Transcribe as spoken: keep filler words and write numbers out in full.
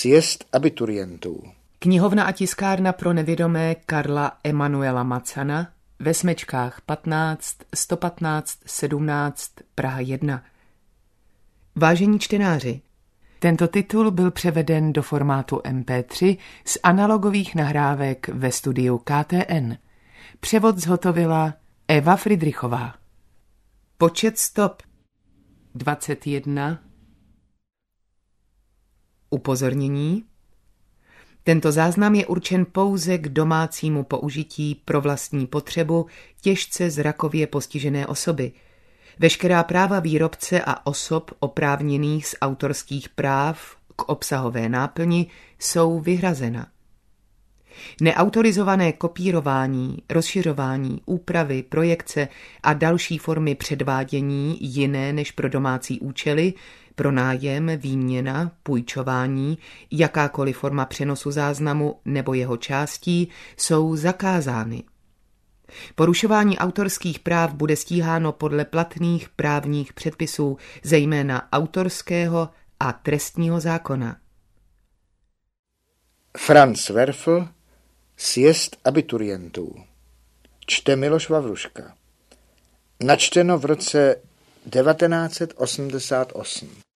Sjezd abiturientů. Knihovna a tiskárna pro nevědomé Karla Emanuela Macana ve Smečkách patnáct, sto patnáct, sedmnáct, Praha jedna. Vážení čtenáři, tento titul byl převeden do formátu em pé tři z analogových nahrávek ve studiu K T N. Převod zhotovila Eva Fridrichová. Počet stop dvacet jedna. Upozornění. Tento záznam je určen pouze k domácímu použití pro vlastní potřebu těžce zrakově postižené osoby. Veškerá práva výrobce a osob oprávněných z autorských práv k obsahové náplni jsou vyhrazena. Neautorizované kopírování, rozšiřování, úpravy, projekce a další formy předvádění jiné než pro domácí účely, pronájem, výměna, půjčování, jakákoliv forma přenosu záznamu nebo jeho částí jsou zakázány. Porušování autorských práv bude stíháno podle platných právních předpisů, zejména autorského a trestního zákona. Franz Werfel, Sjezd abiturientů. Čte Miloš Vavruška. Načteno v roce devatenáct set osmdesát osm.